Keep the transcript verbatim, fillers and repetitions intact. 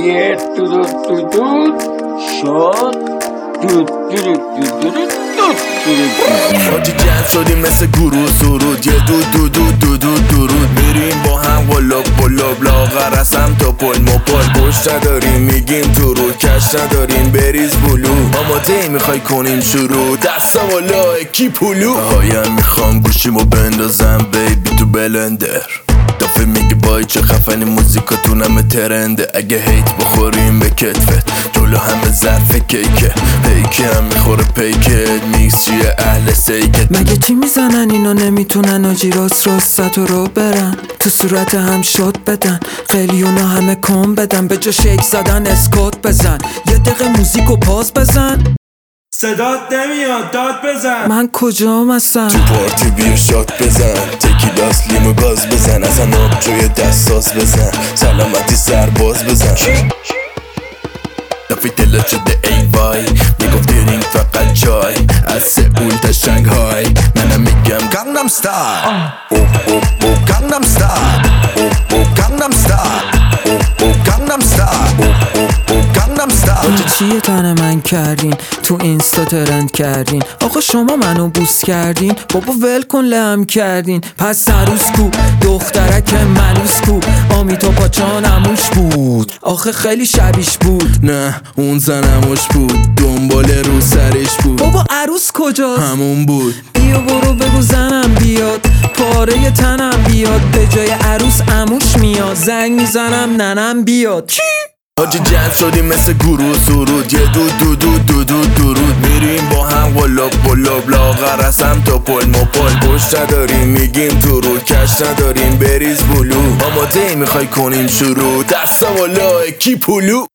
یه دود دود دود شد دود دود دود دود دود حاجی جمع شدیم مثل گروه سرود یه دود دود دود دود دود درود میریم با هم قلاب قلاب لاغر از هم تا پل مپال پشت نداریم میگیم تو رو کش نداریم بریز بلو آماده میخوای کنیم شروع دستا والا اکی پولو هایم میخوام گوشیمو بندازم بیبی تو بلندر دافه میگه بای چه خفنی موزیکاتون همه ترنده اگه هیت بخوریم به کتفت جلو همه ظرف کیکه پیکه هم میخوره پیکت میکس چیه اهل سیکت مگه چی میزنن اینا نمیتونن آجی راست راست رو برن تو صورت هم شد بدن قلیونا همه کن بدن به جا شیک زدن اسکات بزن یه دقیقه موزیکو پاس بزن صدات نمیاد داد بزن من کجام هستم تو پارتی بیا شات بزن تکیلاس لیمو گاز بزن اصلا آب جوی دستاس بزن سلامتی سرباز بزن دفعی دلت شده ای وای میگفت دیرین فقط جای از سئول تا شنگهای منم میگم گانگنام ستایل او او او گانگنام ستایل او او گانگنام ستایل او او گانگنام ستایل او او او گانگنام ستایل آجی چیه تن من کردین تو اینستا ترند کردین آقا شما منو بوس کردین بابا ول کن لم کردین پس عروس کو دخترک منوس کو آمیتا پاچان اموش بود آخه خیلی شبیش بود نه اون زنموش بود دنبال رو سرش بود بابا عروس کجاست همون بود بیا برو بگو زنم بیاد پاره تنم بیاد به جای عروس اموش میاد زنگ میزنم ننم بیاد چی؟ حاجی جمع شدیم مثل گروه سرود یه دود دود دود دود دود درود میریم با هم قلاب قلاب لاغر از هم تا پل مپال پشت نداریم میگیم تو رو کش نداریم بریز بلو آماده میخوای کنیم شروع دستا والا اکی پولو